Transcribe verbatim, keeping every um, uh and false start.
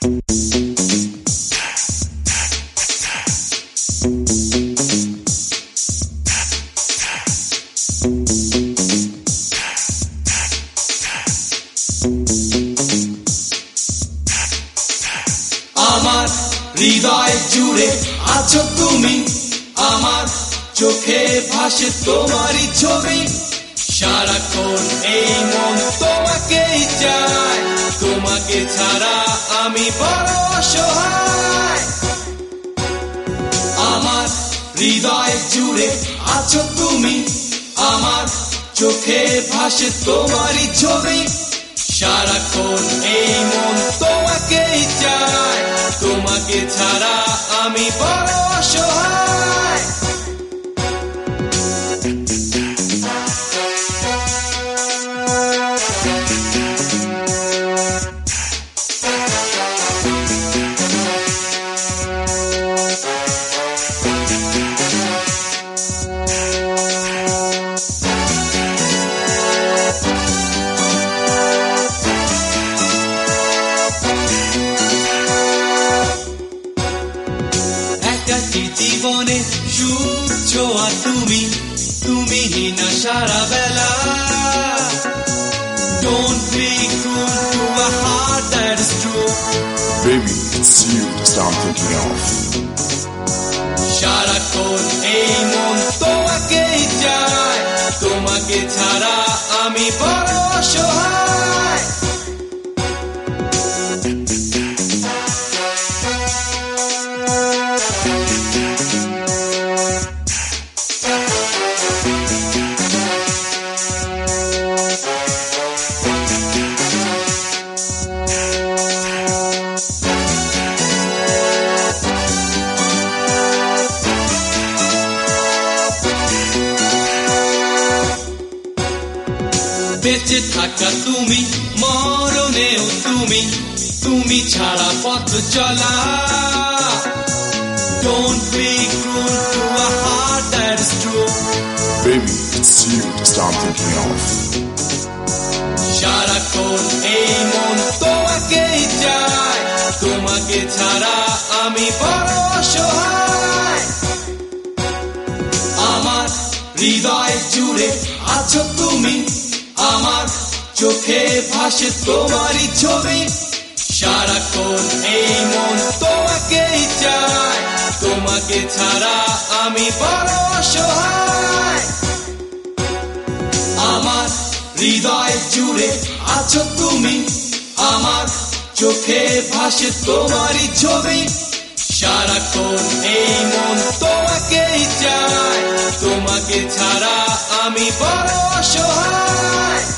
আমার হৃদয় জুড়ে আছো তুমি, আমার চোখে ভাসে তোমারই ছবি। সারাক্ষণ এই মন তোমাকেই চায়, তোমাকে ছাড়া আমি বড় অসহায়। আমার হৃদয় জুড়ে আছো তুমি, আমার চোখে ভাসে তোমারই ছবি। সারাক্ষণ এই মন তোমাকেই চায়, তোমাকে ছাড়া আমি বড় অসহায়। জীবনে সুখ ছোঁয়া তুমি, তুমি না সারা বেলা। Don't be cruel to a heart that is true. Baby, it's you that I'm thinking of. সারাক্ষণ এই মন তোমাকেই চায়, তোমাকে ছাড়া আমি বড় অসহায়। বেঁচে থাকা তুমি, মরণেও তুমি, তুমি ছাড়া পথ চলা। Don't be cruel to a heart that is true. Baby, it's you that I'm thinking of. সারাক্ষণ এই মন তোমাকেই চায়, তোমাকে ছাড়া আমি বড় অসহায়। আমার হৃদয় জুড়ে আছো তুমি, আমার চোখে ভাসে তোমারই ছবি। সারাক্ষণ এই মন তোমাকেই চায়, তোমাকে ছাড়া আমি বড় অসহায়। আমার হৃদয় জুড়ে আছো তুমি, আমার চোখে ভাসে তোমারই ছবি। সারাক্ষণ এই মন তোমাকেই চায়, তোমাকে ছাড়া আমি বড় অসহায়।